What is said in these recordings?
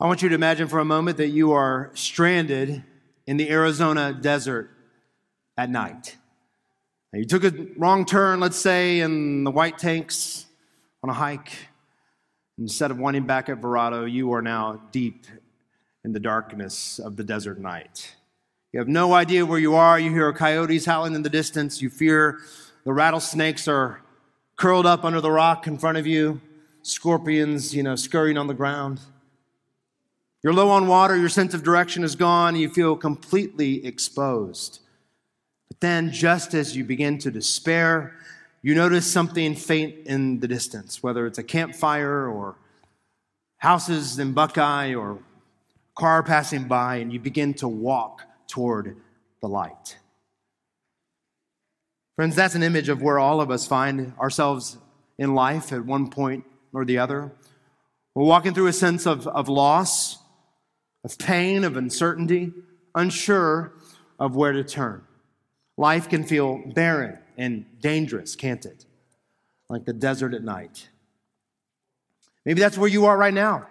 I want you to imagine for a moment that you are stranded in the Arizona desert at night. Now, you took a wrong turn, let's say, in the White Tanks on a hike. Instead of winding back at Verrado, you are now deep in the darkness of the desert night. You have no idea where you are. You hear coyotes howling in the distance. You fear the rattlesnakes are curled up under the rock in front of you. Scorpions, scurrying on the ground. You're low on water. Your sense of direction is gone. You feel completely exposed. But then, just as you begin to despair, you notice something faint in the distance, whether it's a campfire or houses in Buckeye or car passing by, and you begin to walk toward the light. Friends, that's an image of where all of us find ourselves in life at one point or the other. We're walking through a sense of loss, of pain, of uncertainty, unsure of where to turn. Life can feel barren and dangerous, can't it? Like the desert at night. Maybe that's where you are right now.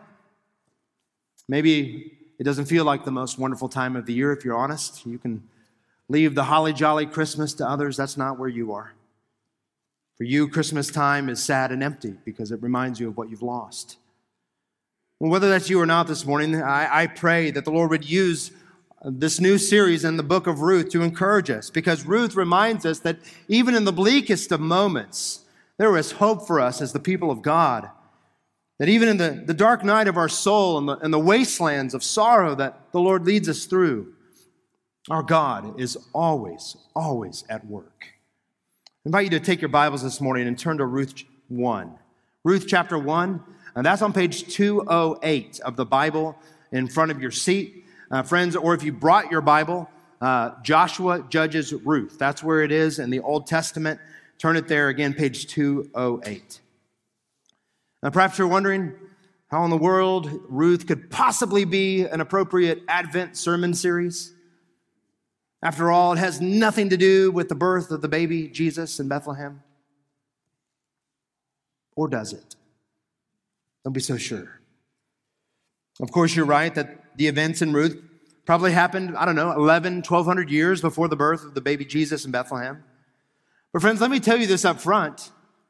Maybe it doesn't feel like the most wonderful time of the year, if you're honest. You can leave the holly jolly Christmas to others. That's not where you are. For you, Christmas time is sad and empty because it reminds you of what you've lost. Well, whether that's you or not this morning, I pray that the Lord would use this new series in the book of Ruth to encourage us, because Ruth reminds us that even in the bleakest of moments, there is hope for us as the people of God. That even in the dark night of our soul and the wastelands of sorrow that the Lord leads us through, our God is always, always at work. I invite you to take your Bibles this morning and turn to Ruth 1. Ruth chapter 1, and that's on page 208 of the Bible in front of your seat. Friends, or if you brought your Bible, Joshua, Judges, Ruth. That's where it is in the Old Testament. Turn it there again, page 208. Now, perhaps you're wondering how in the world Ruth could possibly be an appropriate Advent sermon series. After all, it has nothing to do with the birth of the baby Jesus in Bethlehem. Or does it? Don't be so sure. Of course, you're right that the events in Ruth probably happened, 1,200 years before the birth of the baby Jesus in Bethlehem. But friends, let me tell you this up front.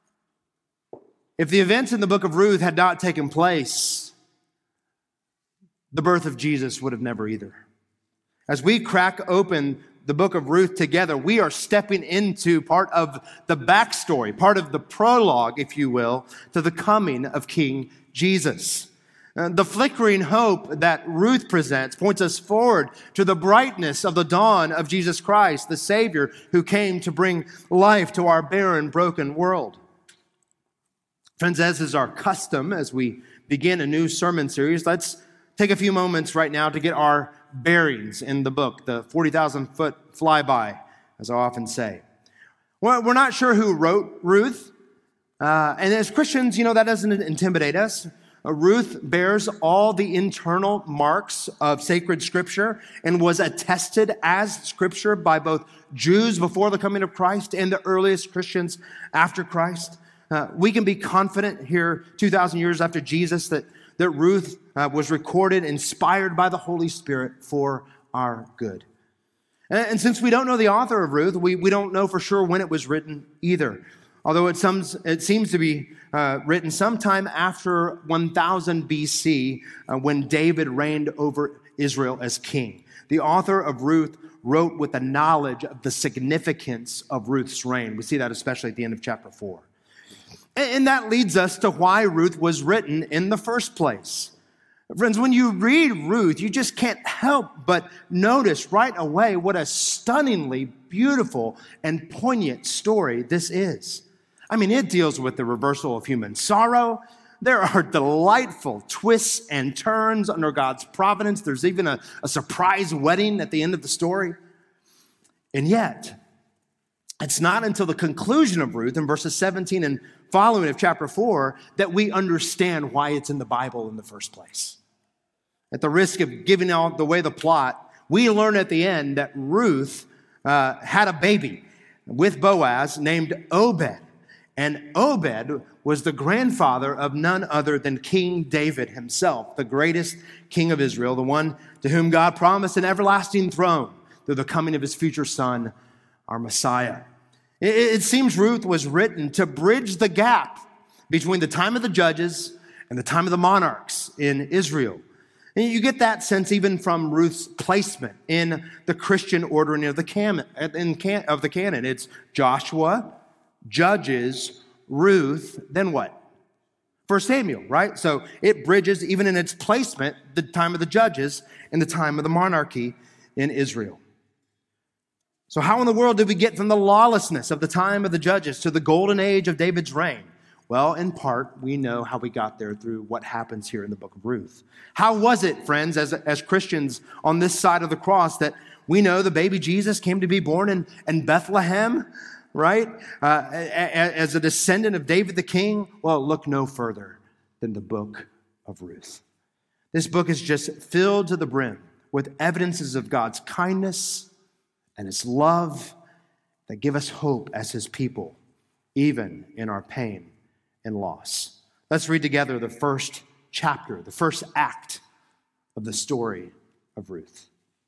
If the events in the book of Ruth had not taken place, the birth of Jesus would have never either. As we crack open the book of Ruth together, we are stepping into part of the backstory, part of the prologue, if you will, to the coming of King Jesus. The flickering hope that Ruth presents points us forward to the brightness of the dawn of Jesus Christ, the Savior who came to bring life to our barren, broken world. Friends, as is our custom as we begin a new sermon series, let's take a few moments right now to get our bearings in the book, the 40,000-foot flyby, as I often say. Well, we're not sure who wrote Ruth, and as Christians, that doesn't intimidate us. Ruth bears all the internal marks of sacred scripture and was attested as scripture by both Jews before the coming of Christ and the earliest Christians after Christ. We can be confident here 2,000 years after Jesus that Ruth was recorded, inspired by the Holy Spirit for our good. And since we don't know the author of Ruth, we don't know for sure when it was written either. Although it seems to be written sometime after 1000 BC when David reigned over Israel as king. The author of Ruth wrote with the knowledge of the significance of Ruth's reign. We see that especially at the end of chapter 4. And that leads us to why Ruth was written in the first place. Friends, when you read Ruth, you just can't help but notice right away what a stunningly beautiful and poignant story this is. It deals with the reversal of human sorrow. There are delightful twists and turns under God's providence. There's even a surprise wedding at the end of the story. And yet, it's not until the conclusion of Ruth in verses 17 and following of chapter 4 that we understand why it's in the Bible in the first place. At the risk of giving away the plot, we learn at the end that Ruth had a baby with Boaz named Obed. And Obed was the grandfather of none other than King David himself, the greatest king of Israel, the one to whom God promised an everlasting throne through the coming of his future son, our Messiah. It seems Ruth was written to bridge the gap between the time of the judges and the time of the monarchs in Israel. And you get that sense even from Ruth's placement in the Christian ordering of the canon. It's Joshua, Judges, Ruth, then what? 1 Samuel, right? So it bridges, even in its placement, the time of the judges and the time of the monarchy in Israel. So how in the world did we get from the lawlessness of the time of the judges to the golden age of David's reign? Well, in part, we know how we got there through what happens here in the book of Ruth. How was it, friends, as Christians on this side of the cross, that we know the baby Jesus came to be born in Bethlehem, right? As a descendant of David the king? Well, look no further than the book of Ruth. This book is just filled to the brim with evidences of God's kindness and his love that give us hope as his people, even in our pain and loss. Let's read together the first chapter, the first act of the story of Ruth.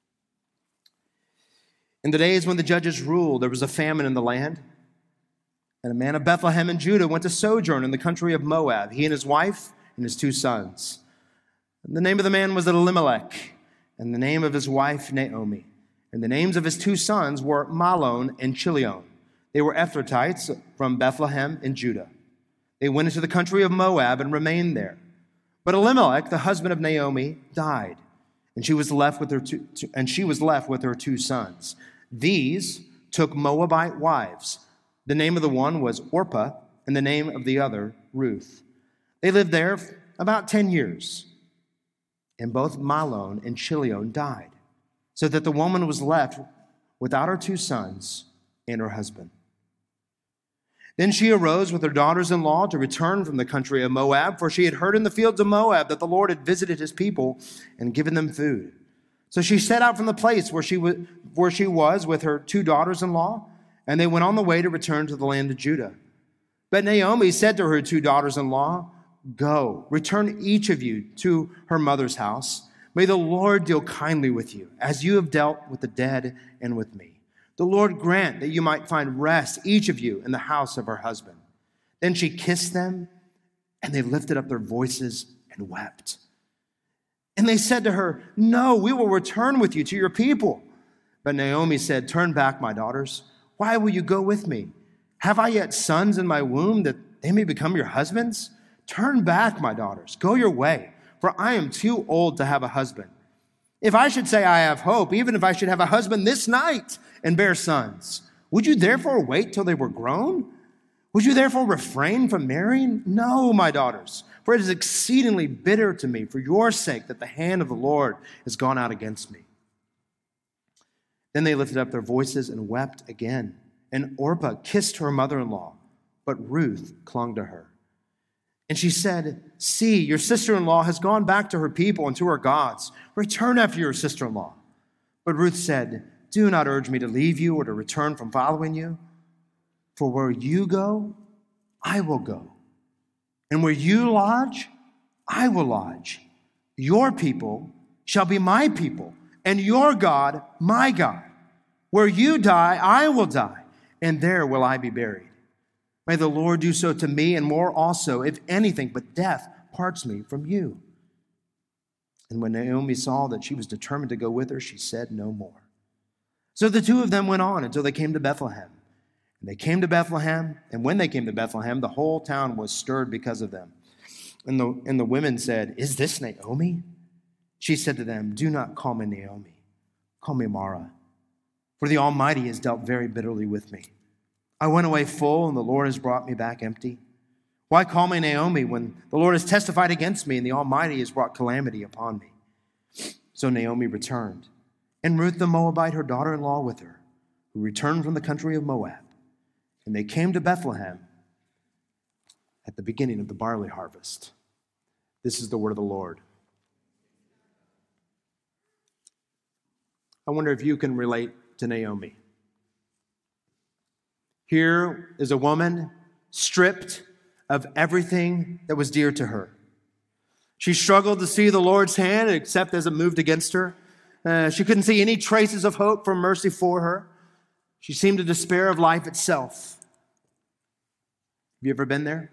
In the days when the judges ruled, there was a famine in the land, and a man of Bethlehem in Judah went to sojourn in the country of Moab, he and his wife and his 2 sons. And the name of the man was Elimelech, and the name of his wife Naomi. And the names of his 2 sons were Mahlon and Chilion. They were Ephrathites from Bethlehem in Judah. They went into the country of Moab and remained there. But Elimelech, the husband of Naomi, died, and she was left with her 2 sons. These took Moabite wives. The name of the one was Orpah, and the name of the other Ruth. They lived there about 10 years, and both Mahlon and Chilion died, so that the woman was left without her 2 sons and her husband. Then she arose with her daughters-in-law to return from the country of Moab, for she had heard in the fields of Moab that the Lord had visited his people and given them food. So she set out from the place where she was with her 2 daughters-in-law, and they went on the way to return to the land of Judah. But Naomi said to her 2 daughters-in-law, "Go, return each of you to her mother's house. May the Lord deal kindly with you, as you have dealt with the dead and with me. The Lord grant that you might find rest, each of you, in the house of her husband." Then she kissed them, and they lifted up their voices and wept. And they said to her, "No, we will return with you to your people." But Naomi said, "Turn back, my daughters. Why will you go with me? Have I yet sons in my womb that they may become your husbands? Turn back, my daughters. Go your way, for I am too old to have a husband. If I should say I have hope, even if I should have a husband this night and bear sons, would you therefore wait till they were grown? Would you therefore refrain from marrying? No, my daughters, for it is exceedingly bitter to me for your sake that the hand of the Lord has gone out against me." Then they lifted up their voices and wept again. And Orpah kissed her mother-in-law, but Ruth clung to her. And she said, "See, your sister-in-law has gone back to her people and to her gods. Return after your sister-in-law." But Ruth said, "Do not urge me to leave you or to return from following you. For where you go, I will go. And where you lodge, I will lodge. Your people shall be my people, and your God, my God. Where you die, I will die, and there will I be buried. May the Lord do so to me, and more also, if anything but death parts me from you." And when Naomi saw that she was determined to go with her, she said no more. So the 2 of them went on until they came to Bethlehem. And they came to Bethlehem, and when they came to Bethlehem, the whole town was stirred because of them. And the women said, "Is this Naomi?" She said to them, "Do not call me Naomi. Call me Mara. For the Almighty has dealt very bitterly with me. I went away full, and the Lord has brought me back empty. Why call me Naomi when the Lord has testified against me, and the Almighty has brought calamity upon me?" So Naomi returned, and Ruth the Moabite, her daughter-in-law, with her, who returned from the country of Moab. And they came to Bethlehem at the beginning of the barley harvest. This is the word of the Lord. I wonder if you can relate to Naomi. Here is a woman stripped of everything that was dear to her. She struggled to see the Lord's hand except as it moved against her. She couldn't see any traces of hope for mercy for her. She seemed to despair of life itself. Have you ever been there?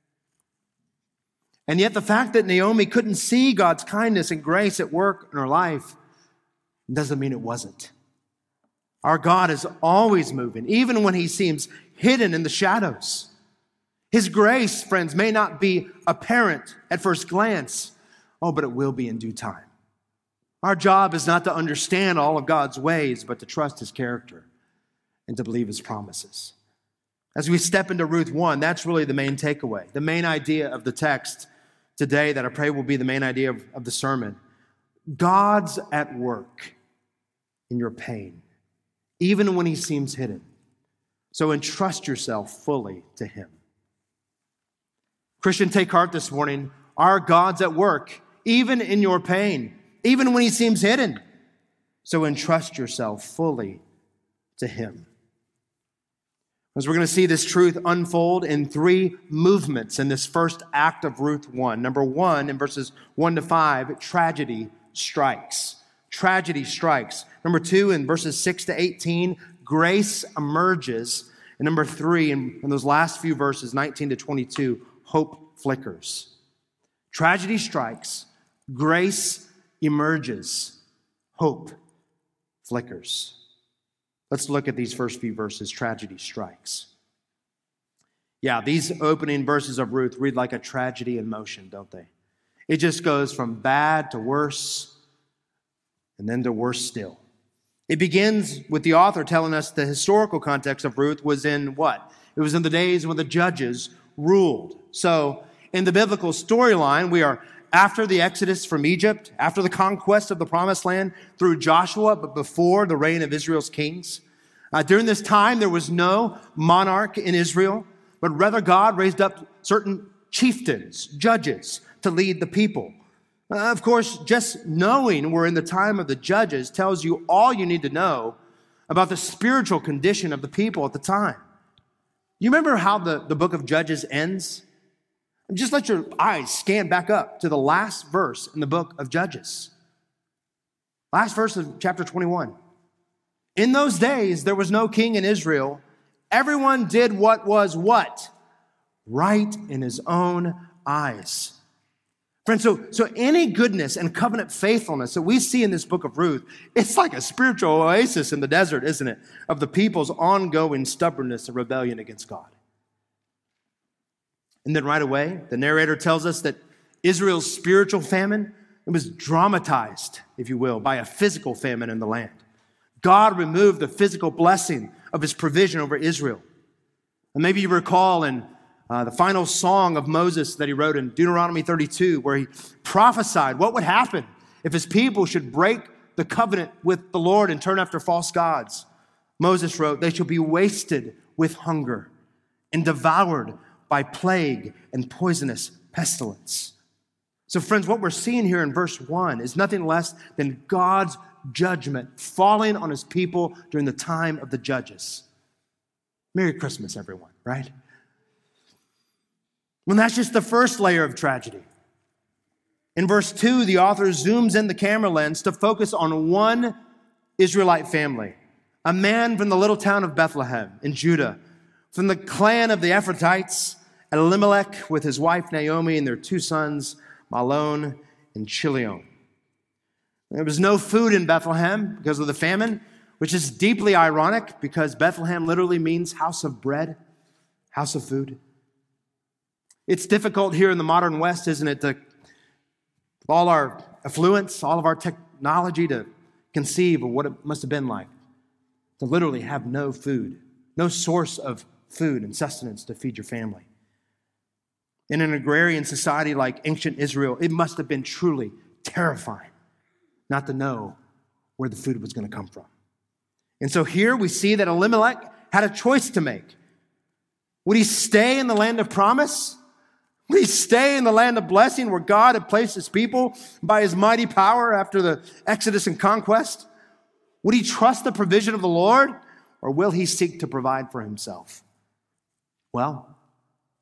And yet the fact that Naomi couldn't see God's kindness and grace at work in her life doesn't mean it wasn't. Our God is always moving, even when he seems hidden in the shadows. His grace, friends, may not be apparent at first glance, but it will be in due time. Our job is not to understand all of God's ways, but to trust his character and to believe his promises. As we step into Ruth 1, that's really the main takeaway, the main idea of the text today that I pray will be the main idea of the sermon. God's at work in your pain, even when he seems hidden. So entrust yourself fully to him. Christian, take heart this morning. Our God's at work, even in your pain, even when he seems hidden. So entrust yourself fully to him. As we're going to see this truth unfold in three movements in this first act of Ruth 1. Number 1, in verses 1 to 5, tragedy strikes. Tragedy strikes. Number 2, in verses 6 to 18, grace emerges. And number 3, in those last few verses, 19 to 22, hope flickers. Tragedy strikes. Grace emerges. Hope flickers. Let's look at these first few verses. Tragedy strikes. Yeah, these opening verses of Ruth read like a tragedy in motion, don't they? It just goes from bad to worse, and then to worse still. It begins with the author telling us the historical context of Ruth was in what? It was in the days when the judges ruled. So, in the biblical storyline, we are after the Exodus from Egypt, after the conquest of the Promised Land through Joshua, but before the reign of Israel's kings. During this time, there was no monarch in Israel, but rather God raised up certain chieftains, judges, to lead the people. Of course, just knowing we're in the time of the judges tells you all you need to know about the spiritual condition of the people at the time. You remember how the book of Judges ends? Just let your eyes scan back up to the last verse in the book of Judges. Last verse of chapter 21. In those days, there was no king in Israel. Everyone did what was what? Right in his own eyes. Friends, so any goodness and covenant faithfulness that we see in this book of Ruth, it's like a spiritual oasis in the desert, isn't it? Of the people's ongoing stubbornness and rebellion against God. And then right away, the narrator tells us that Israel's spiritual famine, it was dramatized, if you will, by a physical famine in the land. God removed the physical blessing of his provision over Israel. And maybe you recall in the final song of Moses that he wrote in Deuteronomy 32, where he prophesied what would happen if his people should break the covenant with the Lord and turn after false gods. Moses wrote, "They shall be wasted with hunger and devoured by plague and poisonous pestilence." So friends, what we're seeing here in verse 1 is nothing less than God's judgment falling on his people during the time of the judges. Merry Christmas, everyone, right? Well, that's just the first layer of tragedy. In verse 2, the author zooms in the camera lens to focus on one Israelite family, a man from the little town of Bethlehem in Judah, from the clan of the Ephrathites, Elimelech with his wife Naomi and their two sons, Mahlon and Chilion. There was no food in Bethlehem because of the famine, which is deeply ironic because Bethlehem literally means house of bread, house of food. It's difficult here in the modern West, isn't it, to all our affluence, all of our technology to conceive of what it must have been like to literally have no food, no source of food and sustenance to feed your family. In an agrarian society like ancient Israel, it must have been truly terrifying not to know where the food was going to come from. And so here we see that Elimelech had a choice to make. Would he stay in the land of promise? Would he stay in the land of blessing where God had placed his people by his mighty power after the Exodus and conquest? Would he trust the provision of the Lord, or will he seek to provide for himself? Well,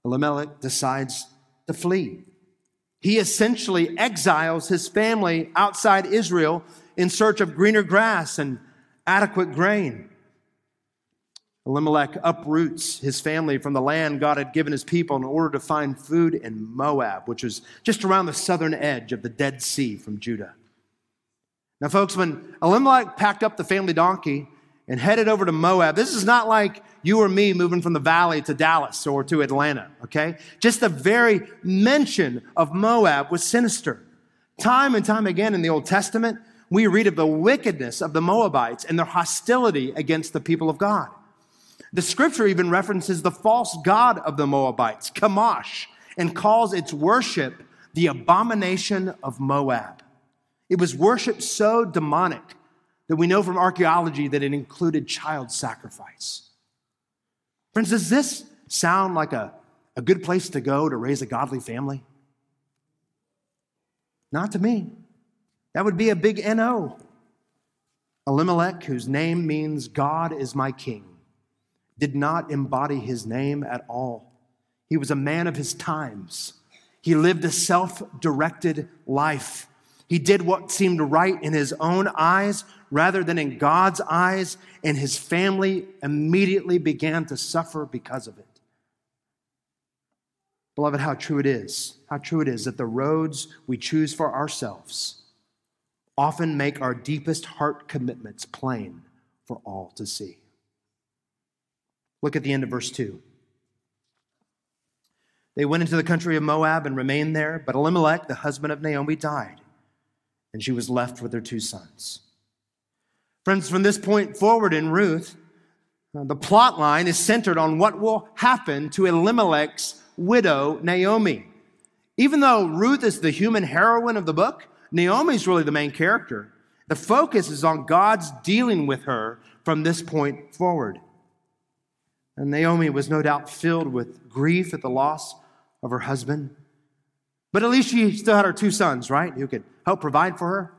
Elimelech decides to flee. He essentially exiles his family outside Israel in search of greener grass and adequate grain. Elimelech uproots his family from the land God had given his people in order to find food in Moab, which was just around the southern edge of the Dead Sea from Judah. Now, folks, when Elimelech packed up the family donkey and headed over to Moab, this is not like you or me moving from the valley to Dallas or to Atlanta, okay? Just the very mention of Moab was sinister. Time and time again in the Old Testament, we read of the wickedness of the Moabites and their hostility against the people of God. The scripture even references the false god of the Moabites, Chemosh, and calls its worship the abomination of Moab. It was worship so demonic that we know from archaeology that it included child sacrifice. Friends, does this sound like a good place to go to raise a godly family? Not to me. That would be a big NO. Elimelech, whose name means God is my king, did not embody his name at all. He was a man of his times. He lived a self-directed life. He did what seemed right in his own eyes rather than in God's eyes, and his family immediately began to suffer because of it. Beloved, how true it is that the roads we choose for ourselves often make our deepest heart commitments plain for all to see. Look at the end of verse 2. They went into the country of Moab and remained there, but Elimelech, the husband of Naomi, died, and she was left with her 2 sons. Friends, from this point forward in Ruth, the plot line is centered on what will happen to Elimelech's widow, Naomi. Even though Ruth is the human heroine of the book, Naomi's really the main character. The focus is on God's dealing with her from this point forward. And Naomi was no doubt filled with grief at the loss of her husband. But at least she still had her 2 sons, right? Who could help provide for her.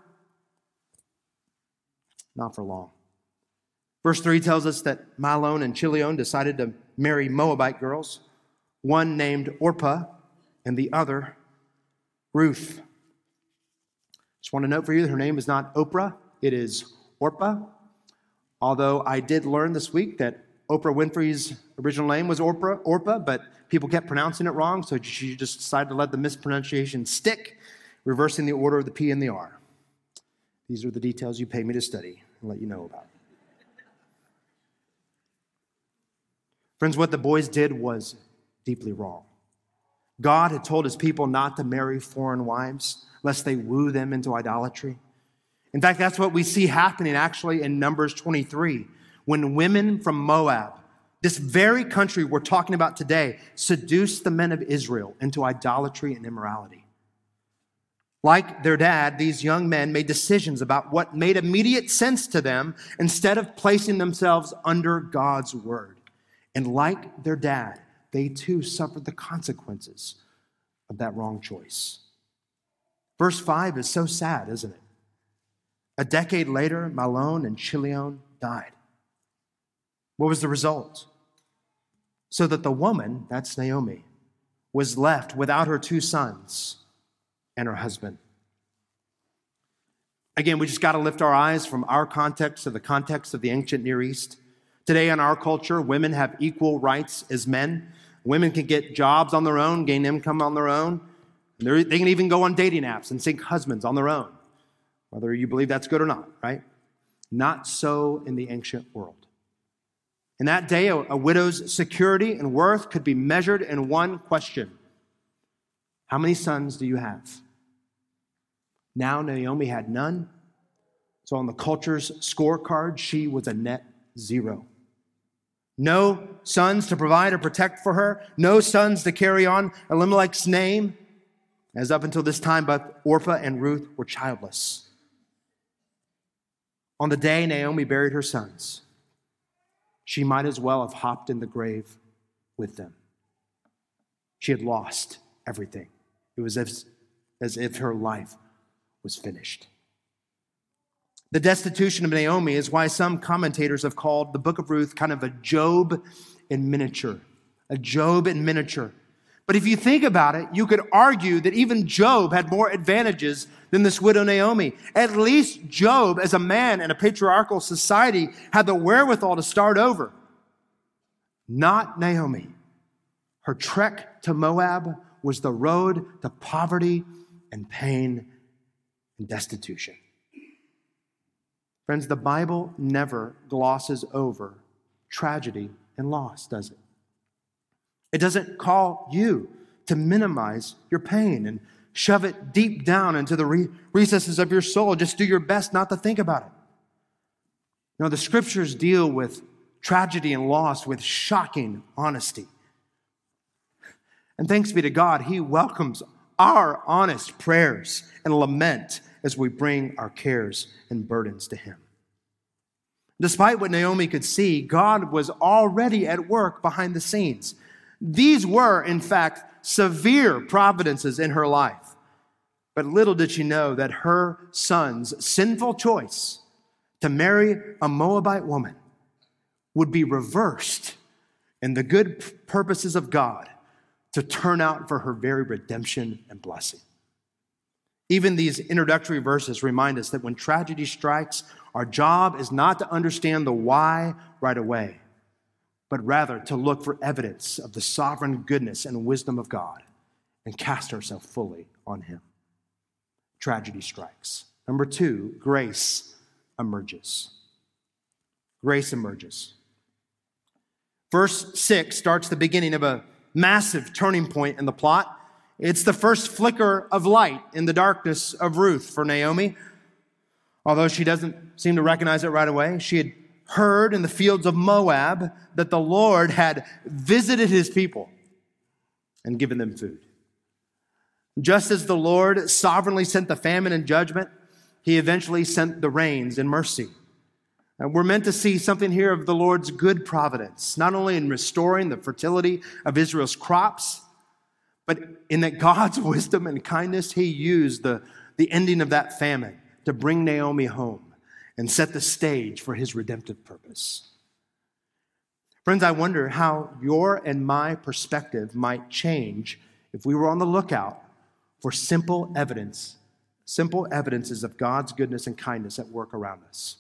Not for long. Verse 3 tells us that Mahlon and Chilion decided to marry Moabite girls, one named Orpah and the other Ruth. Just want to note for you that her name is not Oprah, it is Orpah. Although I did learn this week that Oprah Winfrey's original name was Orpah, but people kept pronouncing it wrong, so she just decided to let the mispronunciation stick, reversing the order of the P and the R. These are the details you pay me to study and let you know about. Friends, what the boys did was deeply wrong. God had told his people not to marry foreign wives, lest they woo them into idolatry. In fact, that's what we see happening actually in Numbers 23, when women from Moab, this very country we're talking about today, seduced the men of Israel into idolatry and immorality. Like their dad, these young men made decisions about what made immediate sense to them instead of placing themselves under God's word. And like their dad, they too suffered the consequences of that wrong choice. Verse 5 is so sad, isn't it? A decade later, Mahlon and Chilion died. What was the result? So that the woman, that's Naomi, was left without her 2 sons and her husband. Again, we just got to lift our eyes from our context to the context of the ancient Near East. Today in our culture, women have equal rights as men. Women can get jobs on their own, gain income on their own. They can even go on dating apps and seek husbands on their own, whether you believe that's good or not, right? Not so in the ancient world. In that day, a widow's security and worth could be measured in one question. How many sons do you have? Now Naomi had none. So on the culture's scorecard, she was a net 0. No sons to provide or protect for her. No sons to carry on Elimelech's name. As up until this time, both Orpah and Ruth were childless. On the day Naomi buried her sons, she might as well have hopped in the grave with them. She had lost everything. It was as if her life was finished. The destitution of Naomi is why some commentators have called the book of Ruth kind of a Job in miniature. A Job in miniature. But if you think about it, you could argue that even Job had more advantages than this widow Naomi. At least Job, as a man in a patriarchal society, had the wherewithal to start over. Not Naomi. Her trek to Moab was the road to poverty and pain and destitution. Friends, the Bible never glosses over tragedy and loss, does it? It doesn't call you to minimize your pain and shove it deep down into the recesses of your soul. Just do your best not to think about it. No, the scriptures deal with tragedy and loss with shocking honesty. And thanks be to God, He welcomes our honest prayers and lament as we bring our cares and burdens to Him. Despite what Naomi could see, God was already at work behind the scenes. These were, in fact, severe providences in her life. But little did she know that her son's sinful choice to marry a Moabite woman would be reversed in the good purposes of God to turn out for her very redemption and blessing. Even these introductory verses remind us that when tragedy strikes, our job is not to understand the why right away, but rather to look for evidence of the sovereign goodness and wisdom of God and cast ourselves fully on Him. Tragedy strikes. Number 2, grace emerges. Grace emerges. Verse 6 starts the beginning of a massive turning point in the plot. It's the first flicker of light in the darkness of Ruth for Naomi. Although she doesn't seem to recognize it right away, she had heard in the fields of Moab that the Lord had visited His people and given them food. Just as the Lord sovereignly sent the famine and judgment, He eventually sent the rains in mercy. And we're meant to see something here of the Lord's good providence, not only in restoring the fertility of Israel's crops, but in that God's wisdom and kindness, He used the ending of that famine to bring Naomi home and set the stage for His redemptive purpose. Friends, I wonder how your and my perspective might change if we were on the lookout for simple evidences of God's goodness and kindness at work around us.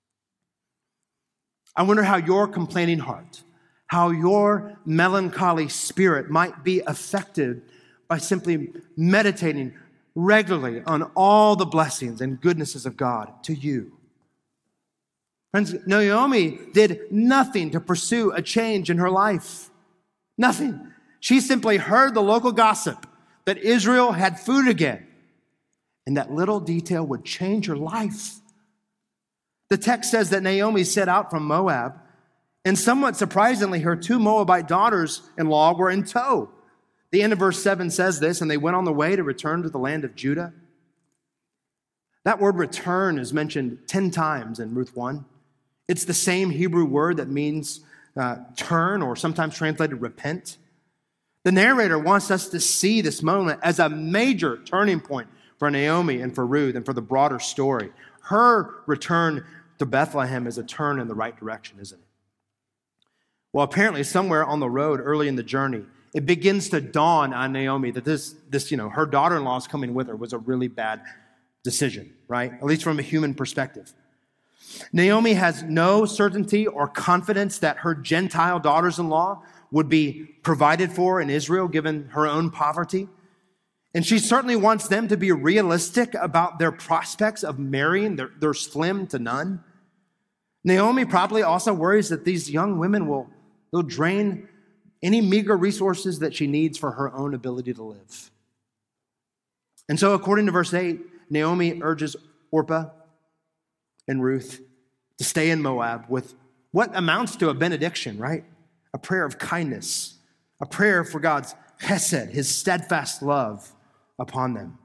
I wonder how your complaining heart, how your melancholy spirit might be affected by simply meditating regularly on all the blessings and goodnesses of God to you. Friends, Naomi did nothing to pursue a change in her life. Nothing. She simply heard the local gossip that Israel had food again, and that little detail would change her life. The text says that Naomi set out from Moab, and somewhat surprisingly, her 2 Moabite daughters-in-law were in tow. The end of verse 7 says this, and they went on the way to return to the land of Judah. That word return is mentioned 10 times in Ruth 1. It's the same Hebrew word that means turn, or sometimes translated repent. The narrator wants us to see this moment as a major turning point for Naomi and for Ruth and for the broader story. Her return to Bethlehem is a turn in the right direction, isn't it? Well, apparently somewhere on the road early in the journey, it begins to dawn on Naomi that this her daughter-in-law's coming with her was a really bad decision, right? At least from a human perspective. Naomi has no certainty or confidence that her Gentile daughters-in-law would be provided for in Israel, given her own poverty. And she certainly wants them to be realistic about their prospects of marrying. They're slim to none. Naomi probably also worries that these young women will drain any meager resources that she needs for her own ability to live. And so, according to verse 8, Naomi urges Orpah and Ruth to stay in Moab with what amounts to a benediction, right? A prayer of kindness, a prayer for God's chesed, His steadfast love upon them.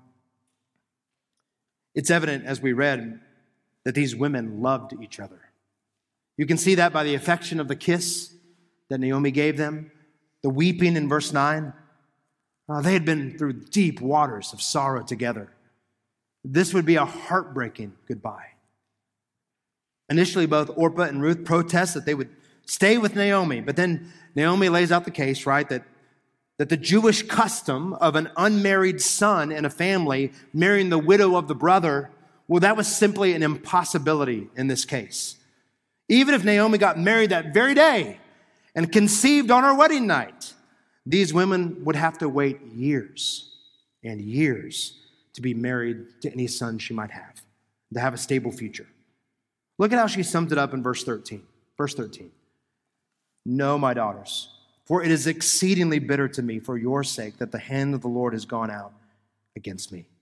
It's evident, as we read, that these women loved each other. You can see that by the affection of the kiss that Naomi gave them, the weeping in verse 9. They had been through deep waters of sorrow together. This would be a heartbreaking goodbye. Initially, both Orpah and Ruth protest that they would stay with Naomi, but then Naomi lays out the case, right, that that the Jewish custom of an unmarried son in a family marrying the widow of the brother, well, that was simply an impossibility in this case. Even if Naomi got married that very day and conceived on her wedding night, these women would have to wait years and years to be married to any son she might have, to have a stable future. Look at how she sums it up in verse 13. Verse 13. No, my daughters, for it is exceedingly bitter to me for your sake that the hand of the Lord has gone out against me.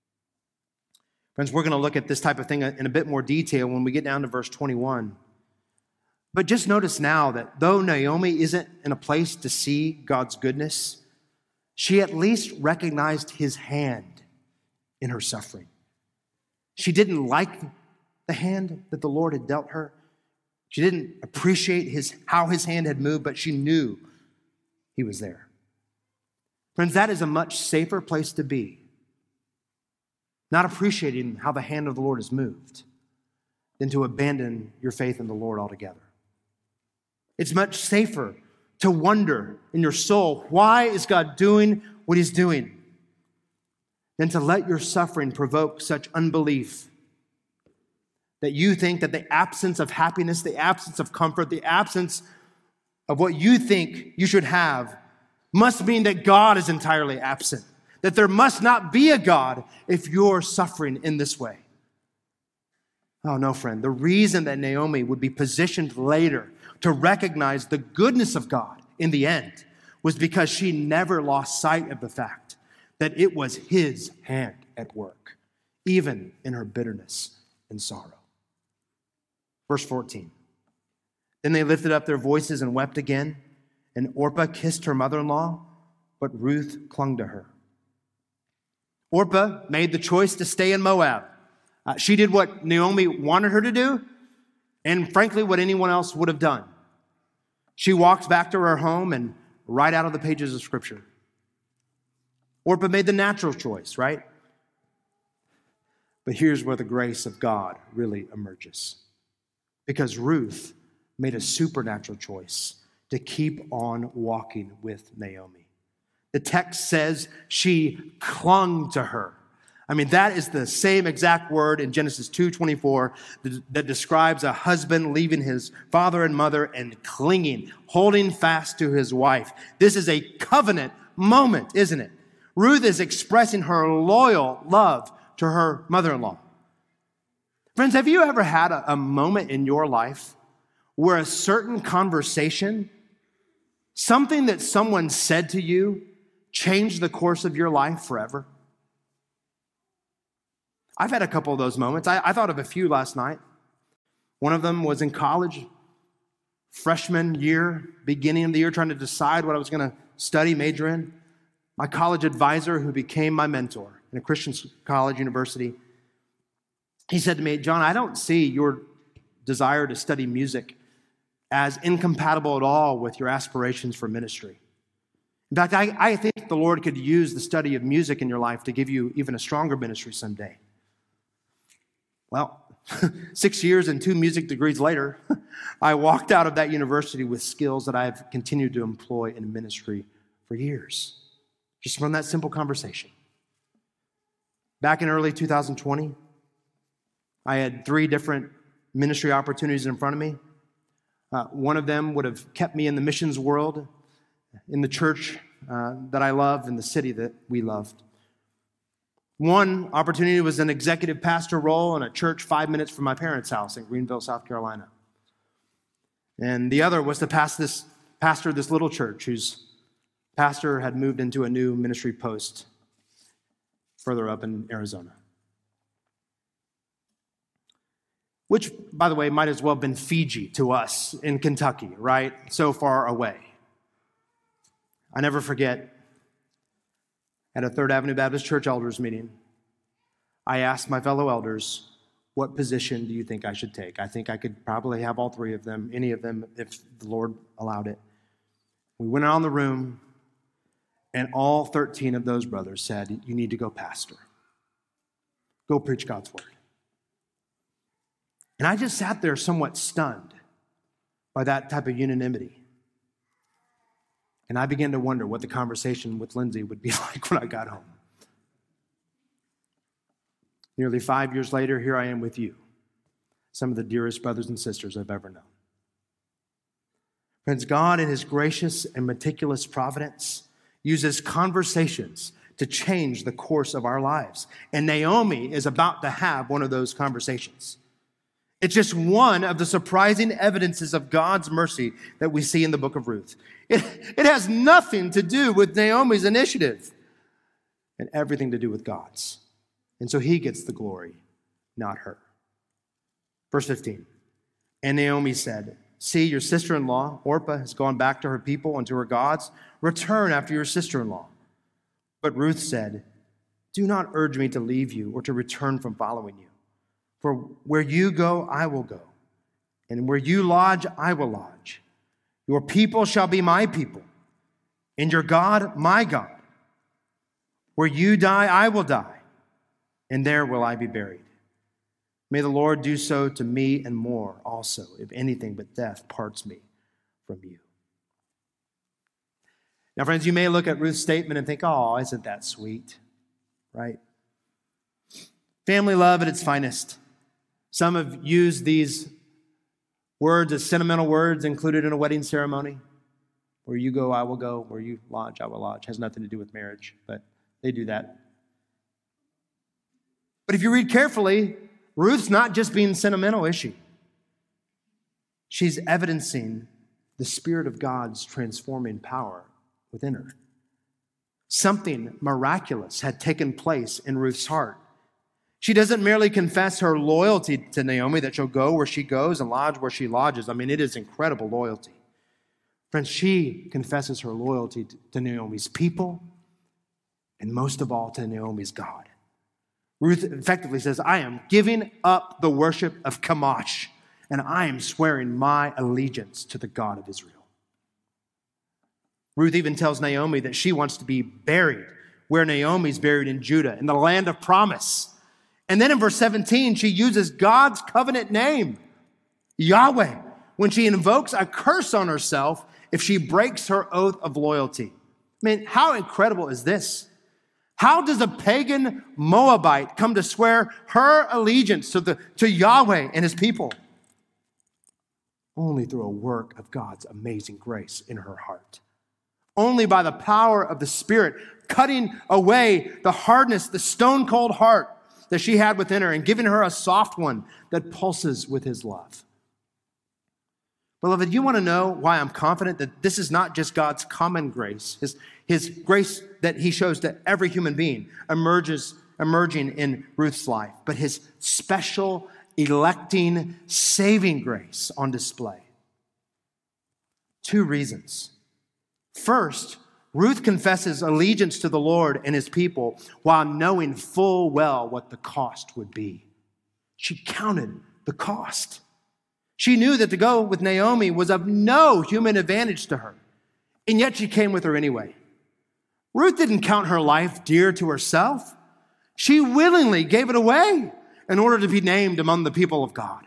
Friends, we're going to look at this type of thing in a bit more detail when we get down to verse 21. But just notice now that though Naomi isn't in a place to see God's goodness, she at least recognized his hand in her suffering. She didn't like the hand that the Lord had dealt her. She didn't appreciate how his hand had moved, but she knew he was there. Friends, that is a much safer place to be, not appreciating how the hand of the Lord has moved, than to abandon your faith in the Lord altogether. It's much safer to wonder in your soul, why is God doing what he's doing, than to let your suffering provoke such unbelief that you think that the absence of happiness, the absence of comfort, the absence of what you think you should have must mean that God is entirely absent, that there must not be a God if you're suffering in this way. Oh no, friend. The reason that Naomi would be positioned later to recognize the goodness of God in the end was because she never lost sight of the fact that it was his hand at work, even in her bitterness and sorrow. Verse 14. Then they lifted up their voices and wept again, and Orpah kissed her mother-in-law, but Ruth clung to her. Orpah made the choice to stay in Moab. She did what Naomi wanted her to do, and frankly, what anyone else would have done. She walked back to her home and right out of the pages of Scripture. Orpah made the natural choice, right? But here's where the grace of God really emerges. Because Ruth made a supernatural choice to keep on walking with Naomi. The text says she clung to her. I mean, that is the same exact word in Genesis 2:24 that describes a husband leaving his father and mother and clinging, holding fast to his wife. This is a covenant moment, isn't it? Ruth is expressing her loyal love to her mother-in-law. Friends, have you ever had a moment in your life where a certain conversation, something that someone said to you, changed the course of your life forever? I've had a couple of those moments. I thought of a few last night. One of them was in college, freshman year, beginning of the year, trying to decide what I was going to study, major in. My college advisor, who became my mentor in a Christian college, university, he said to me, John, I don't see your desire to study music as incompatible at all with your aspirations for ministry. In fact, I think the Lord could use the study of music in your life to give you even a stronger ministry someday. Well, 6 years and 2 music degrees later, I walked out of that university with skills that I've continued to employ in ministry for years, just from that simple conversation. Back in early 2020, I had 3 different ministry opportunities in front of me. One of them would have kept me in the missions world, in the church that I love, in the city that we loved. One opportunity was an executive pastor role in a church 5 minutes from my parents' house in Greenville, South Carolina. And the other was to pastor this little church whose pastor had moved into a new ministry post further up in Arizona. Which, by the way, might as well have been Fiji to us in Kentucky, right? So far away. I never forget, at a Third Avenue Baptist Church elders meeting, I asked my fellow elders, what position do you think I should take? I think I could probably have all 3 of them, any of them, if the Lord allowed it. We went around the room, and all 13 of those brothers said, you need to go pastor. Go preach God's word. And I just sat there somewhat stunned by that type of unanimity. And I began to wonder what the conversation with Lindsay would be like when I got home. Nearly 5 years later, here I am with you, some of the dearest brothers and sisters I've ever known. Friends, God in his gracious and meticulous providence uses conversations to change the course of our lives. And Naomi is about to have one of those conversations. It's just one of the surprising evidences of God's mercy that we see in the book of Ruth. It has nothing to do with Naomi's initiative and everything to do with God's. And so he gets the glory, not her. Verse 15, and Naomi said, see, your sister-in-law, Orpah, has gone back to her people and to her gods. Return after your sister-in-law. But Ruth said, do not urge me to leave you or to return from following you. For where you go, I will go. And where you lodge, I will lodge. Your people shall be my people, and your God, my God. Where you die, I will die, and there will I be buried. May the Lord do so to me and more also, if anything but death parts me from you. Now, friends, you may look at Ruth's statement and think, oh, isn't that sweet, right? Family love at its finest. Some have used these words as sentimental words included in a wedding ceremony. Where you go, I will go. Where you lodge, I will lodge. Has nothing to do with marriage, but they do that. But if you read carefully, Ruth's not just being sentimental, is she? She's evidencing the Spirit of God's transforming power within her. Something miraculous had taken place in Ruth's heart. She doesn't merely confess her loyalty to Naomi, that she'll go where she goes and lodge where she lodges. I mean, it is incredible loyalty. Friends, she confesses her loyalty to Naomi's people and most of all to Naomi's God. Ruth effectively says, I am giving up the worship of Chemosh, and I am swearing my allegiance to the God of Israel. Ruth even tells Naomi that she wants to be buried where Naomi's buried in Judah, in the land of promise. And then in verse 17, she uses God's covenant name, Yahweh, when she invokes a curse on herself if she breaks her oath of loyalty. I mean, how incredible is this? How does a pagan Moabite come to swear her allegiance to Yahweh and his people? Only through a work of God's amazing grace in her heart. Only by the power of the Spirit cutting away the hardness, the stone-cold heart that she had within her and giving her a soft one that pulses with his love. Beloved, you want to know why I'm confident that this is not just God's common grace, his grace that he shows to every human being emerging in Ruth's life, but his special, electing, saving grace on display. 2 reasons. First, Ruth confesses allegiance to the Lord and his people while knowing full well what the cost would be. She counted the cost. She knew that to go with Naomi was of no human advantage to her, and yet she came with her anyway. Ruth didn't count her life dear to herself. She willingly gave it away in order to be named among the people of God.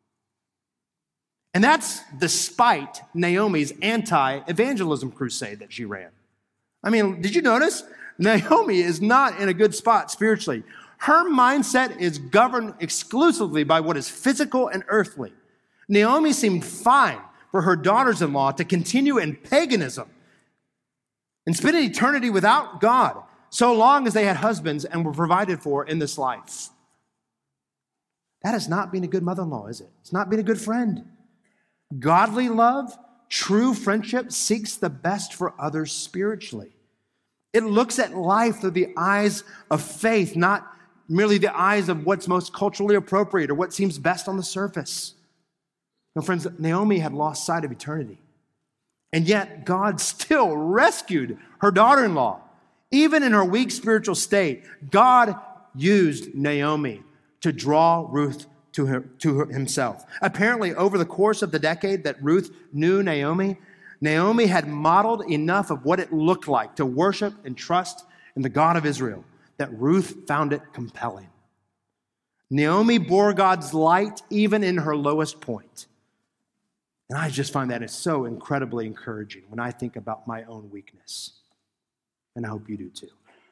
And that's despite Naomi's anti-evangelism crusade that she ran. I mean, did you notice? Naomi is not in a good spot spiritually. Her mindset is governed exclusively by what is physical and earthly. Naomi seemed fine for her daughters-in-law to continue in paganism and spend an eternity without God, so long as they had husbands and were provided for in this life. That is not being a good mother-in-law, is it? It's not being a good friend. Godly love, true friendship, seeks the best for others spiritually. It looks at life through the eyes of faith, not merely the eyes of what's most culturally appropriate or what seems best on the surface. Now, friends, Naomi had lost sight of eternity. And yet, God still rescued her daughter-in-law. Even in her weak spiritual state, God used Naomi to draw Ruth to himself. Apparently, over the course of the decade that Ruth knew Naomi, Naomi had modeled enough of what it looked like to worship and trust in the God of Israel that Ruth found it compelling. Naomi bore God's light even in her lowest point. And I just find that it's so incredibly encouraging when I think about my own weakness. And I hope you do too.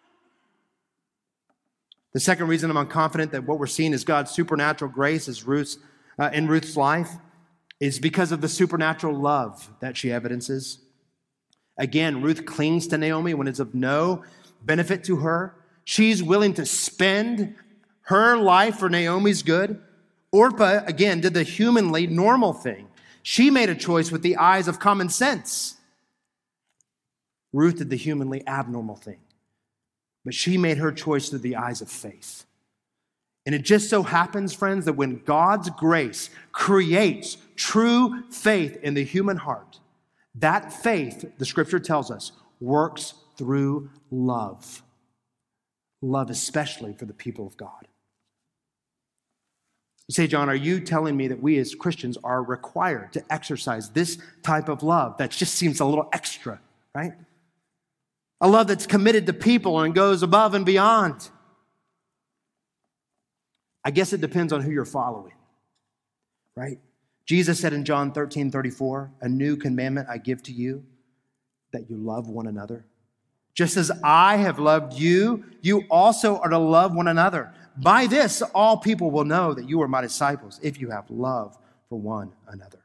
The second reason I'm confident that what we're seeing is God's supernatural grace in Ruth's life is because of the supernatural love that she evidences. Again, Ruth clings to Naomi when it's of no benefit to her. She's willing to spend her life for Naomi's good. Orpah, again, did the humanly normal thing. She made a choice with the eyes of common sense. Ruth did the humanly abnormal thing. But she made her choice through the eyes of faith. And it just so happens, friends, that when God's grace creates true faith in the human heart, that faith, the scripture tells us, works through love. Love especially for the people of God. You say, John, are you telling me that we as Christians are required to exercise this type of love that just seems a little extra, right? A love that's committed to people and goes above and beyond. I guess it depends on who you're following, right? Jesus said in John 13:34, a new commandment I give to you, that you love one another. Just as I have loved you, you also are to love one another. By this, all people will know that you are my disciples, if you have love for one another.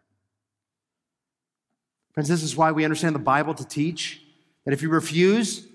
Friends, this is why we understand the Bible to teach that if you refuse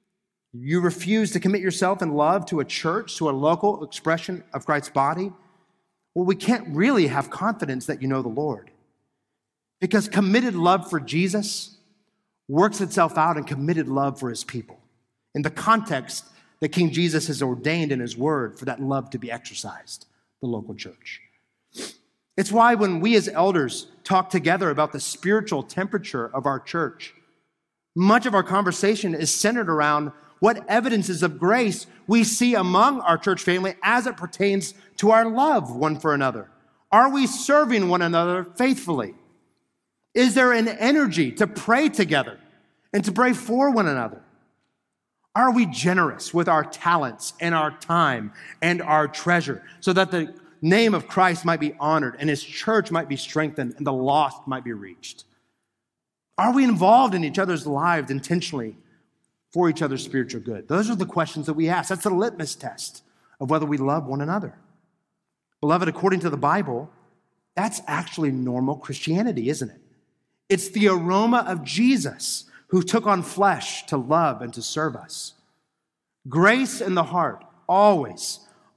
to commit yourself in love to a church, to a local expression of Christ's body, well, we can't really have confidence that you know the Lord. Because committed love for Jesus works itself out in committed love for his people. In the context that King Jesus has ordained in his word for that love to be exercised, the local church. It's why when we as elders talk together about the spiritual temperature of our church, much of our conversation is centered around what evidences of grace we see among our church family as it pertains to our love one for another. Are we serving one another faithfully? Is there an energy to pray together and to pray for one another? Are we generous with our talents and our time and our treasure so that the name of Christ might be honored and his church might be strengthened and the lost might be reached? Are we involved in each other's lives intentionally for each other's spiritual good? Those are the questions that we ask. That's the litmus test of whether we love one another. Beloved, according to the Bible, that's actually normal Christianity, isn't it? It's the aroma of Jesus who took on flesh to love and to serve us. Grace in the heart always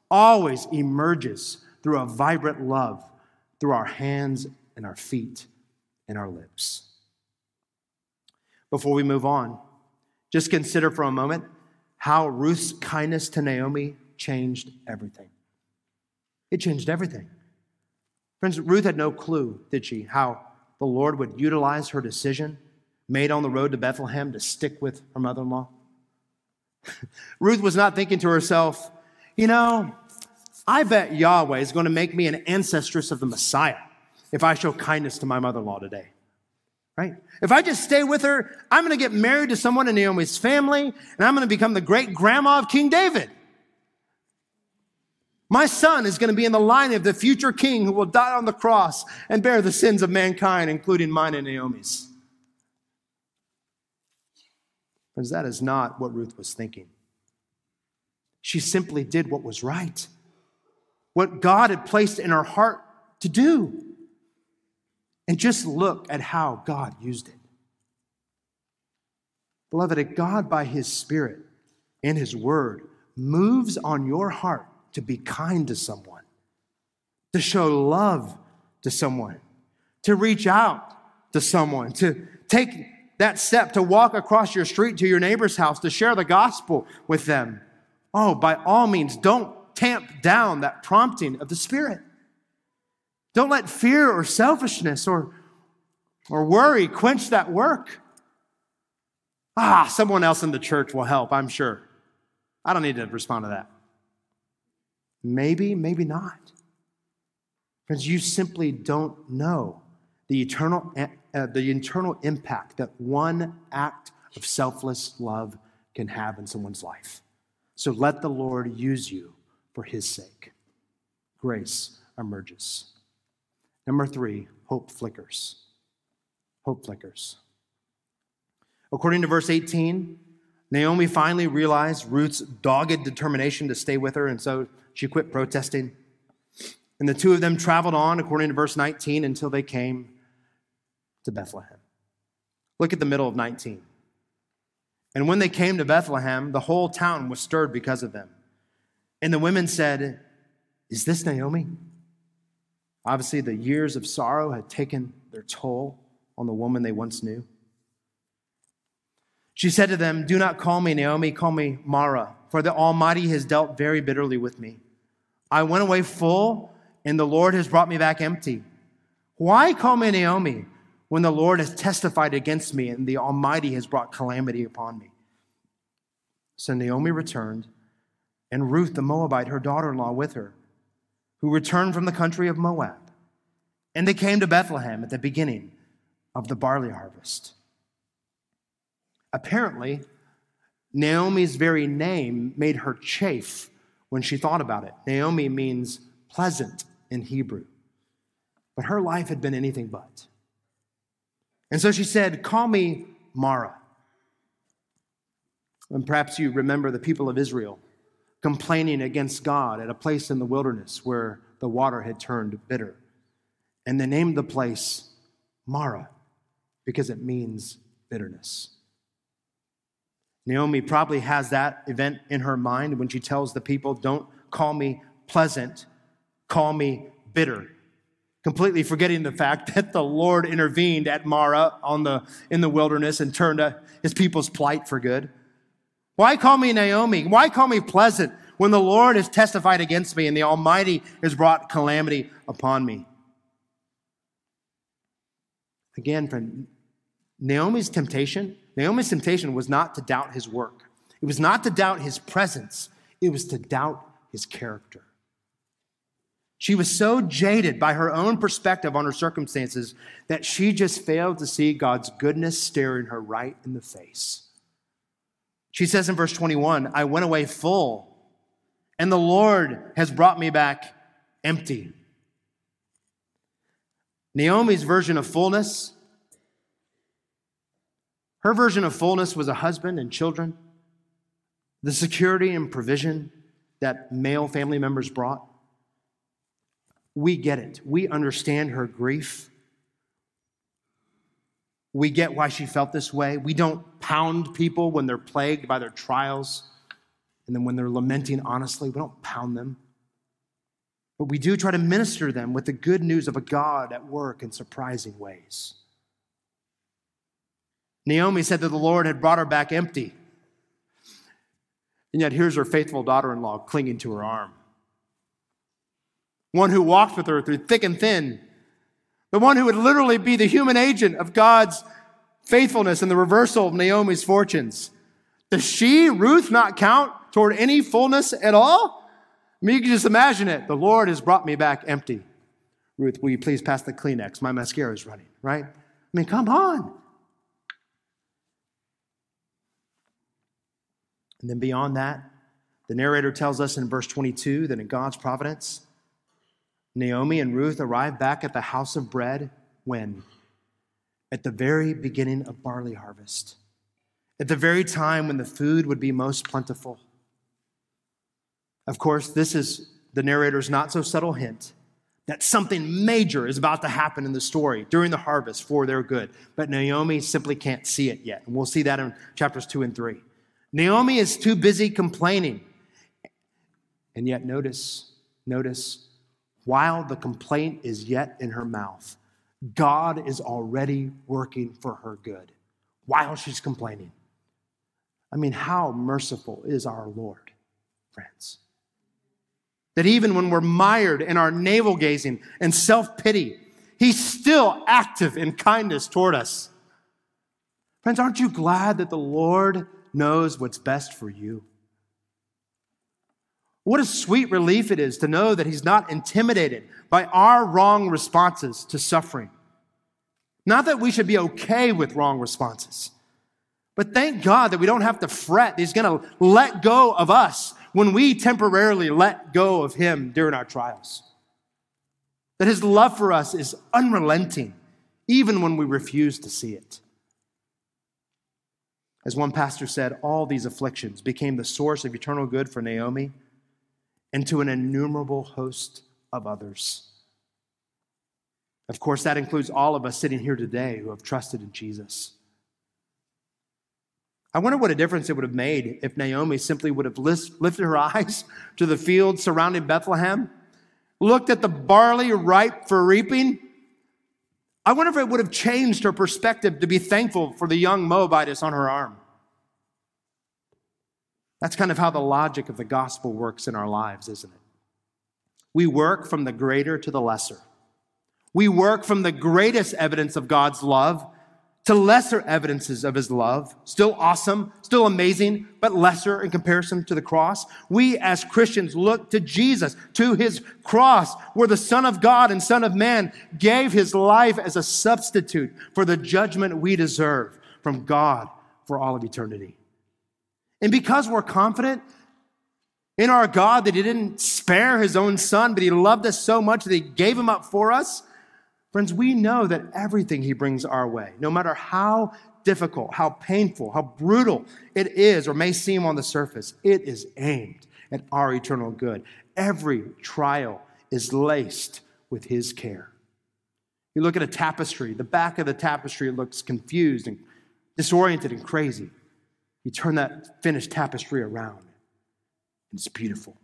emerges through a vibrant love, through our hands and our feet and our lips. Before we move on, just consider for a moment how Ruth's kindness to Naomi changed everything. It changed everything. Friends, Ruth had no clue, did she, how the Lord would utilize her decision made on the road to Bethlehem to stick with her mother-in-law. Ruth was not thinking to herself, I bet Yahweh is going to make me an ancestress of the Messiah if I show kindness to my mother-in-law today. Right? If I just stay with her, I'm going to get married to someone in Naomi's family, and I'm going to become the great-grandma of King David. My son is going to be in the line of the future king who will die on the cross and bear the sins of mankind, including mine and Naomi's. Friends, that is not what Ruth was thinking. She simply did what was right, what God had placed in her heart to do. And just look at how God used it. Beloved, God by his Spirit and his word moves on your heart to be kind to someone, to show love to someone, to reach out to someone, to take that step to walk across your street to your neighbor's house, to share the gospel with them. Oh, by all means, don't tamp down that prompting of the Spirit. Don't let fear or selfishness or worry quench that work. Someone else in the church will help, I'm sure. I don't need to respond to that. Maybe, maybe not. Friends, you simply don't know the internal impact that one act of selfless love can have in someone's life. So let the Lord use you for his sake. Grace emerges. Number 3, hope flickers. hope flickers. According to verse 18, Naomi finally realized Ruth's dogged determination to stay with her, and so she quit protesting. And the two of them traveled on, according to verse 19, until they came to Bethlehem. Look at the middle of 19. And when they came to Bethlehem, the whole town was stirred because of them. And the women said, "Is this Naomi?" Obviously, the years of sorrow had taken their toll on the woman they once knew. She said to them, "Do not call me Naomi, call me Mara, for the Almighty has dealt very bitterly with me. I went away full, and the Lord has brought me back empty. Why call me Naomi when the Lord has testified against me and the Almighty has brought calamity upon me?" So Naomi returned, and Ruth the Moabite, her daughter-in-law, with her, who returned from the country of Moab. And they came to Bethlehem at the beginning of the barley harvest. Apparently, Naomi's very name made her chafe when she thought about it. Naomi means pleasant in Hebrew. But her life had been anything but. And so she said, "Call me Mara." And perhaps you remember the people of Israel complaining against God at a place in the wilderness where the water had turned bitter. And they named the place Mara because it means bitterness. Naomi probably has that event in her mind when she tells the people, "Don't call me pleasant, call me bitter." Completely forgetting the fact that the Lord intervened at Mara in the wilderness and turned his people's plight for good. Why call me Naomi? Why call me pleasant when the Lord has testified against me and the Almighty has brought calamity upon me? Again, friend, Naomi's temptation was not to doubt his work. It was not to doubt his presence. It was to doubt his character. She was so jaded by her own perspective on her circumstances that she just failed to see God's goodness staring her right in the face. She says in verse 21, "I went away full, and the Lord has brought me back empty." Naomi's version of fullness, her version of fullness was a husband and children, the security and provision that male family members brought. We get it. We understand her grief. We get why she felt this way. We don't pound people when they're plagued by their trials. And then when they're lamenting honestly, we don't pound them. But we do try to minister to them with the good news of a God at work in surprising ways. Naomi said that the Lord had brought her back empty. And yet here's her faithful daughter-in-law clinging to her arm. One who walked with her through thick and thin. The one who would literally be the human agent of God's faithfulness and the reversal of Naomi's fortunes. Does she, Ruth, not count toward any fullness at all? I mean, you can just imagine it. The Lord has brought me back empty. Ruth, will you please pass the Kleenex? My mascara is running, right? I mean, come on. And then beyond that, the narrator tells us in verse 22 that in God's providence, Naomi and Ruth arrived back at the house of bread when? At the very beginning of barley harvest. At the very time when the food would be most plentiful. Of course, this is the narrator's not so subtle hint that something major is about to happen in the story during the harvest for their good. But Naomi simply can't see it yet. And we'll see that in chapters 2 and 3. Naomi is too busy complaining. And yet notice, while the complaint is yet in her mouth, God is already working for her good while she's complaining. I mean, how merciful is our Lord, friends? That even when we're mired in our navel-gazing and self-pity, he's still active in kindness toward us. Friends, aren't you glad that the Lord knows what's best for you? What a sweet relief it is to know that he's not intimidated by our wrong responses to suffering. Not that we should be okay with wrong responses, but thank God that we don't have to fret. He's going to let go of us when we temporarily let go of him during our trials. That his love for us is unrelenting. even when we refuse to see it. As one pastor said, all these afflictions became the source of eternal good for Naomi and to an innumerable host of others. Of course, that includes all of us sitting here today who have trusted in Jesus. I wonder what a difference it would have made if Naomi simply would have lifted her eyes to the fields surrounding Bethlehem, looked at the barley ripe for reaping. I wonder if it would have changed her perspective to be thankful for the young Moabitess on her arm. That's kind of how the logic of the gospel works in our lives, isn't it? We work from the greater to the lesser. We work from the greatest evidence of God's love to lesser evidences of his love. Still awesome, still amazing, but lesser in comparison to the cross. We as Christians look to Jesus, to his cross, where the Son of God and Son of Man gave his life as a substitute for the judgment we deserve from God for all of eternity. And because we're confident in our God that he didn't spare his own Son, but he loved us so much that he gave him up for us, friends, we know that everything he brings our way, no matter how difficult, how painful, how brutal it is or may seem on the surface, it is aimed at our eternal good. Every trial is laced with his care. You look at a tapestry, the back of the tapestry looks confused and disoriented and crazy. You turn that finished tapestry around, and it's beautiful.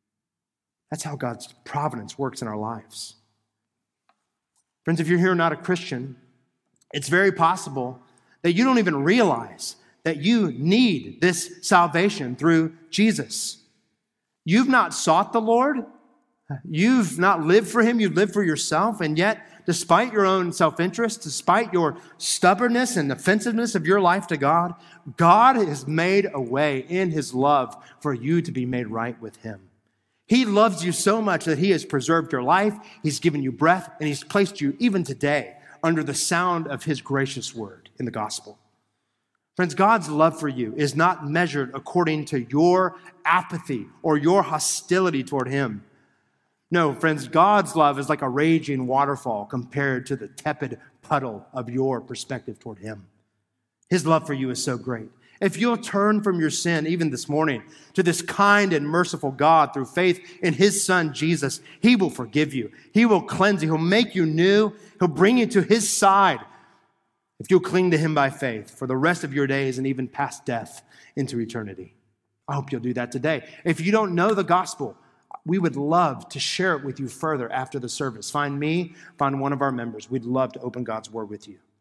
That's how God's providence works in our lives. Friends, if you're here not a Christian, it's very possible that you don't even realize that you need this salvation through Jesus. You've not sought the Lord. You've not lived for him. You've lived for yourself. And yet, despite your own self-interest, despite your stubbornness and offensiveness of your life to God, God has made a way in his love for you to be made right with him. He loves you so much that he has preserved your life, he's given you breath, and he's placed you even today under the sound of his gracious word in the gospel. Friends, God's love for you is not measured according to your apathy or your hostility toward him. No, friends, God's love is like a raging waterfall compared to the tepid puddle of your perspective toward him. His love for you is so great. If you'll turn from your sin, even this morning, to this kind and merciful God through faith in his Son, Jesus, he will forgive you. He will cleanse you. He'll make you new. He'll bring you to his side if you'll cling to him by faith for the rest of your days and even past death into eternity. I hope you'll do that today. If you don't know the gospel, we would love to share it with you further after the service. Find me, find one of our members. We'd love to open God's word with you.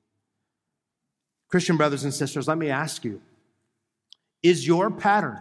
Christian brothers and sisters, let me ask you, is your pattern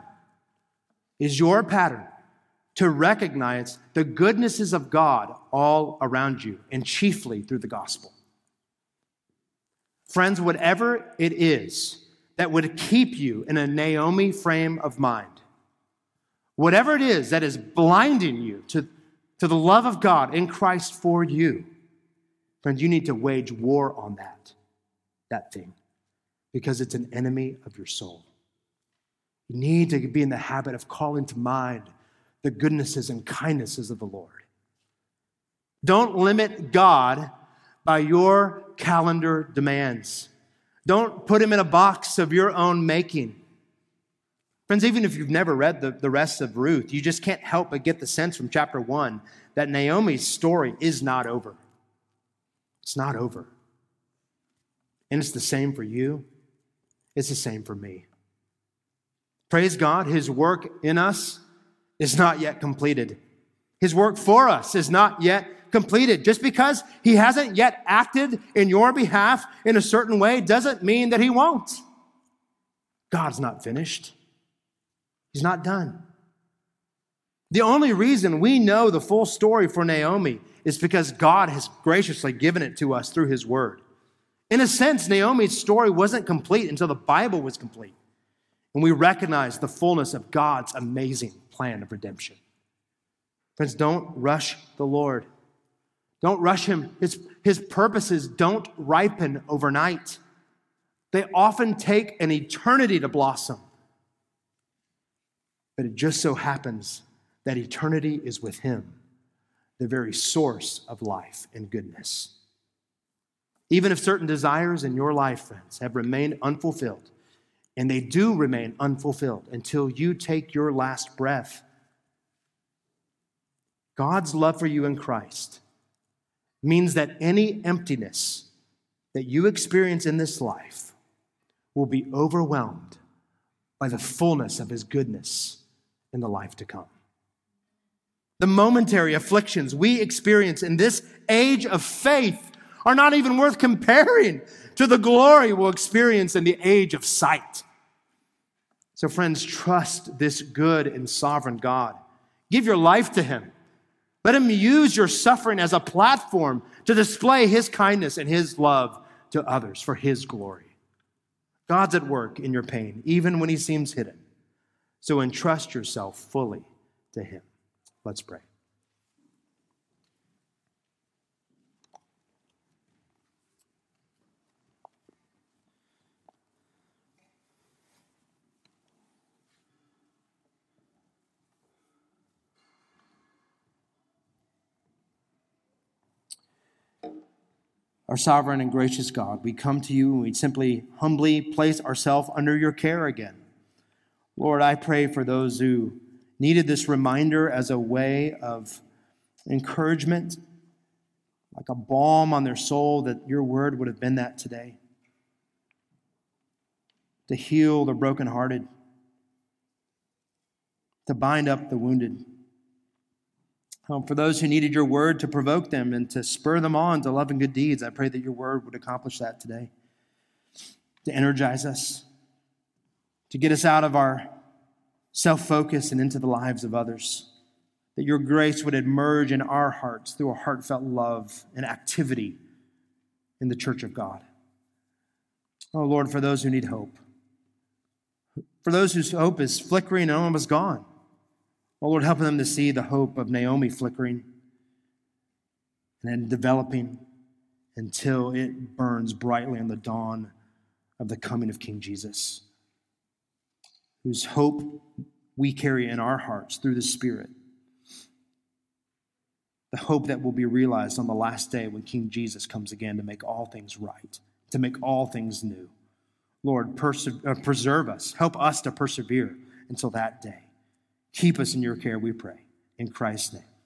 to recognize the goodnesses of God all around you and chiefly through the gospel? Friends, whatever it is that would keep you in a Naomi frame of mind, whatever it is that is blinding you to the love of God in Christ for you, friends, you need to wage war on that thing, because it's an enemy of your soul. You need to be in the habit of calling to mind the goodnesses and kindnesses of the Lord. Don't limit God by your calendar demands. Don't put him in a box of your own making. Friends, even if you've never read the rest of Ruth, you just can't help but get the sense from chapter 1 that Naomi's story is not over. It's not over. And it's the same for you. It's the same for me. Praise God, his work in us is not yet completed. His work for us is not yet completed. Just because he hasn't yet acted in your behalf in a certain way doesn't mean that he won't. God's not finished. He's not done. The only reason we know the full story for Naomi is because God has graciously given it to us through his word. In a sense, Naomi's story wasn't complete until the Bible was complete. And we recognize the fullness of God's amazing plan of redemption. Friends, don't rush the Lord. Don't rush him. His purposes don't ripen overnight. They often take an eternity to blossom. But it just so happens that eternity is with him, the very source of life and goodness. Even if certain desires in your life, friends, have remained unfulfilled, and they do remain unfulfilled until you take your last breath, God's love for you in Christ means that any emptiness that you experience in this life will be overwhelmed by the fullness of his goodness in the life to come. The momentary afflictions we experience in this age of faith are not even worth comparing to the glory we'll experience in the age of sight. So friends, trust this good and sovereign God. Give your life to him. Let him use your suffering as a platform to display his kindness and his love to others for his glory. God's at work in your pain, even when he seems hidden. So entrust yourself fully to him. Let's pray. Our sovereign and gracious God, we come to you and we simply humbly place ourselves under your care again. Lord, I pray for those who needed this reminder as a way of encouragement, like a balm on their soul, that your word would have been that today. To heal the brokenhearted, to bind up the wounded. For those who needed your word to provoke them and to spur them on to love and good deeds, I pray that your word would accomplish that today. To energize us, to get us out of our self-focus and into the lives of others. That your grace would emerge in our hearts through a heartfelt love and activity in the church of God. Oh Lord, for those who need hope, for those whose hope is flickering and almost gone, oh Lord, help them to see the hope of Naomi flickering and then developing until it burns brightly on the dawn of the coming of King Jesus, whose hope we carry in our hearts through the Spirit. The hope that will be realized on the last day when King Jesus comes again to make all things right, to make all things new. Lord, preserve us. Help us to persevere until that day. Keep us in your care, we pray. In Christ's name.